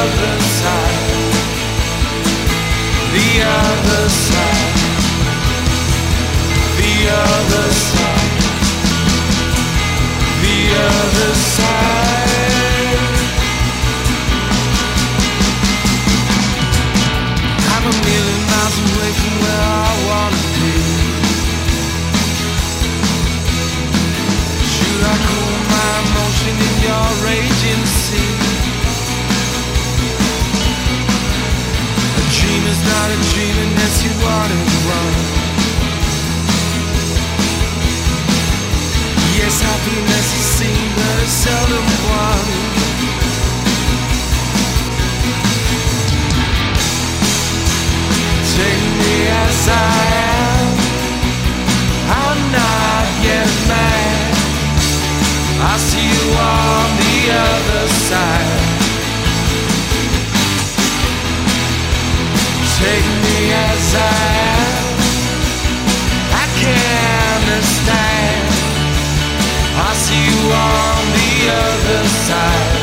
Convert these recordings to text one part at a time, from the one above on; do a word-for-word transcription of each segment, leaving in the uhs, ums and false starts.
other side, the other side, the other side, the other side. I'm a million miles away from where I wanna be. Should I cool my emotion in your raging sea? A dream is not a dream unless you want it wrong. Yes, happiness is seen, but it's seldom won. Take me as I am, I'm not yet mad. I see you on the other side. Take me as I am, I can't understand. I see you on the other side,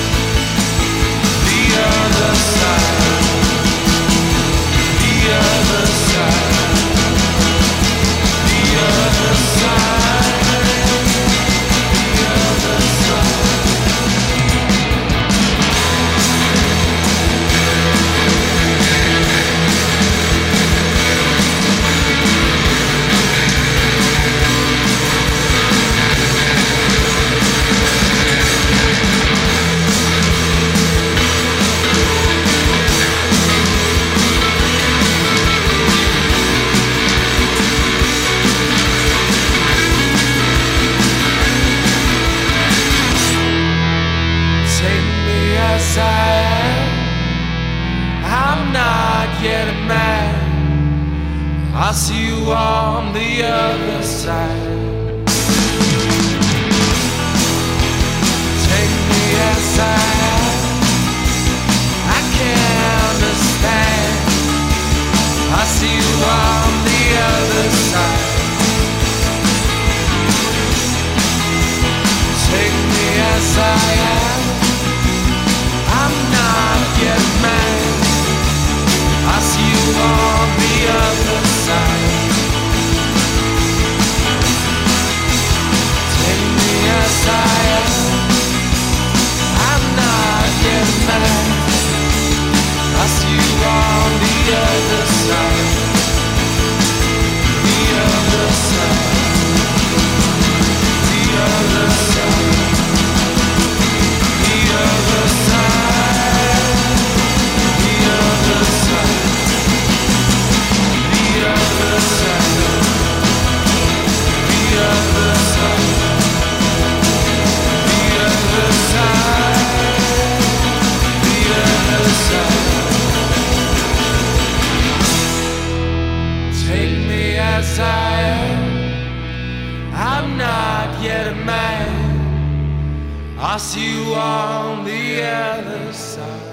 the other side, the other side, the other side, the other side. As I am, I'm not yet a man. I see you on the other side. Take me as I am, I can't understand. I see you on the other side. Take me as I am, I'm not yet mad. I see you on the other side. Take me as I am, I'm not yet mad. I see you on the other side, the other side, the other side, the other side. Take me as I am, I'm not yet a man. I see you on the other side.